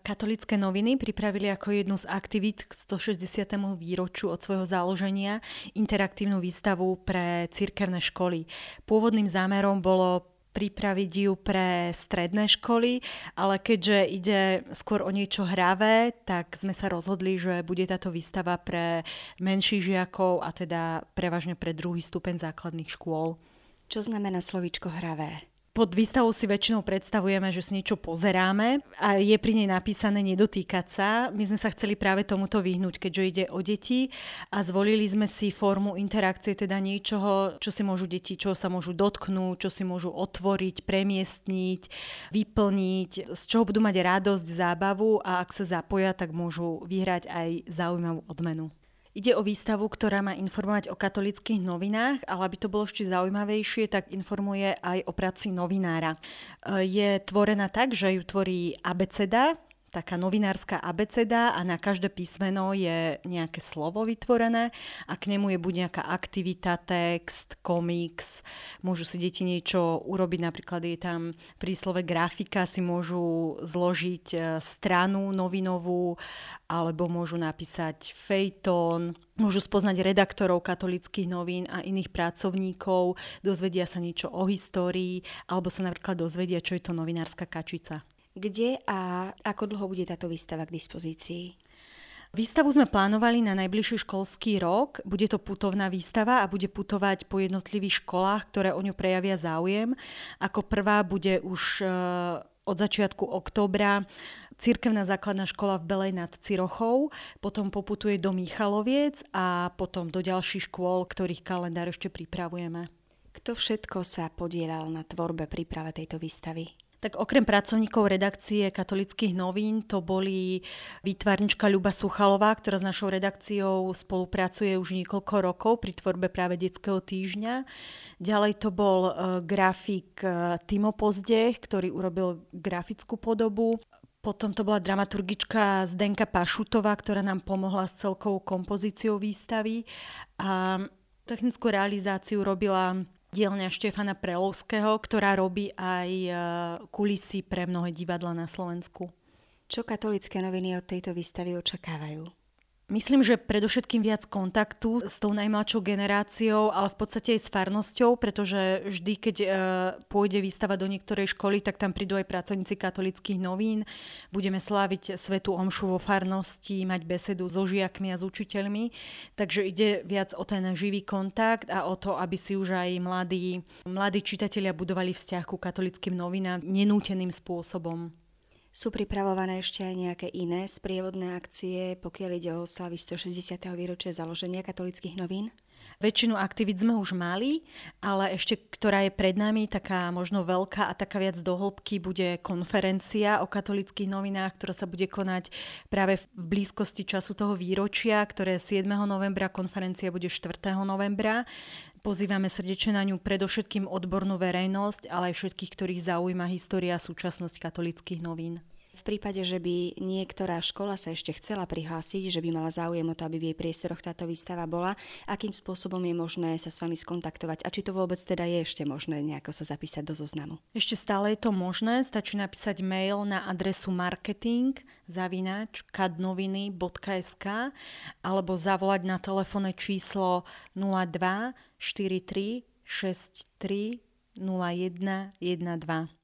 Katolícke noviny pripravili ako jednu z aktivít k 160. výročiu od svojho založenia interaktívnu výstavu pre cirkevné školy. Pôvodným zámerom bolo pripraviť ju pre stredné školy, ale keďže ide skôr o niečo hravé, tak sme sa rozhodli, že bude táto výstava pre menších žiakov a teda prevažne pre druhý stupeň základných škôl. Čo znamená slovíčko hravé? Pod výstavou si väčšinou predstavujeme, že si niečo pozeráme a je pri nej napísané nedotýkať sa. My sme sa chceli práve tomuto vyhnúť, keďže ide o deti a zvolili sme si formu interakcie, teda niečoho, čo si môžu deti, čo sa môžu dotknúť, čo si môžu otvoriť, premiestniť, vyplniť, z čoho budú mať radosť, zábavu a ak sa zapoja, tak môžu vyhrať aj zaujímavú odmenu. Ide o výstavu, ktorá má informovať o katolíckych novinách, ale aby to bolo ešte zaujímavejšie, tak informuje aj o práci novinára. Je tvorená tak, že ju tvorí abeceda, taká novinárska abeceda a na každé písmeno je nejaké slovo vytvorené a k nemu je buď nejaká aktivita, text, komiks. Môžu si deti niečo urobiť, napríklad je tam príslove grafika, si môžu zložiť stranu novinovú alebo môžu napísať fejtón, môžu spoznať redaktorov katolíckych novín a iných pracovníkov, dozvedia sa niečo o histórii alebo sa napríklad dozvedia, čo je to novinárska kačica. Kde a ako dlho bude táto výstava k dispozícii? Výstavu sme plánovali na najbližší školský rok. Bude to putovná výstava a bude putovať po jednotlivých školách, ktoré o ňu prejavia záujem. Ako prvá bude už od začiatku októbra cirkevná základná škola v Belej nad Cirochou, potom poputuje do Michaloviec a potom do ďalších škôl, ktorých kalendár ešte pripravujeme. Kto všetko sa podieľal na tvorbe príprave tejto výstavy? Tak okrem pracovníkov redakcie Katolíckych novín to boli výtvarnička Ľuba Suchalová, ktorá s našou redakciou spolupracuje už niekoľko rokov pri tvorbe práve detského týždňa. Ďalej to bol grafik Timo Pozdech, ktorý urobil grafickú podobu. Potom to bola dramaturgička Zdenka Pašutová, ktorá nám pomohla s celkovou kompozíciou výstavy. A technickú realizáciu robila dielňa Štefana Prelovského, ktorá robí aj kulisy pre mnohé divadlá na Slovensku. Čo katolícke noviny od tejto výstavy očakávajú? Myslím, že predovšetkým viac kontaktu s tou najmladšou generáciou, ale v podstate aj s farnosťou, pretože vždy, keď pôjde výstava do niektorej školy, tak tam prídu aj pracovníci katolíckych novín. Budeme sláviť svätú omšu vo farnosti, mať besedu so žiakmi a s učiteľmi. Takže ide viac o ten živý kontakt a o to, aby si už aj mladí čitatelia budovali vzťah ku katolíckym novinám nenúteným spôsobom. Sú pripravované ešte aj nejaké iné sprievodné akcie, pokiaľ ide o oslavy 160. výročia založenia katolíckych novín? Väčšinu aktivít sme už mali, ale ešte, ktorá je pred nami, taká možno veľká a taká viac do hĺbky, bude konferencia o katolíckych novinách, ktorá sa bude konať práve v blízkosti času toho výročia, ktoré 7. novembra, konferencia bude 4. novembra. Pozývame srdečne na ňu predovšetkým odbornú verejnosť, ale aj všetkých, ktorých zaujíma história a súčasnosť katolíckych novín. V prípade, že by niektorá škola sa ešte chcela prihlásiť, že by mala záujem o to, aby v jej priestoroch táto výstava bola, akým spôsobom je možné sa s vami skontaktovať a či to vôbec teda je ešte možné nejako sa zapísať do zoznamu? Ešte stále je to možné, stačí napísať mail na adresu marketing@kadnoviny.sk alebo zavolať na telefónne číslo 02 43 63 01 12.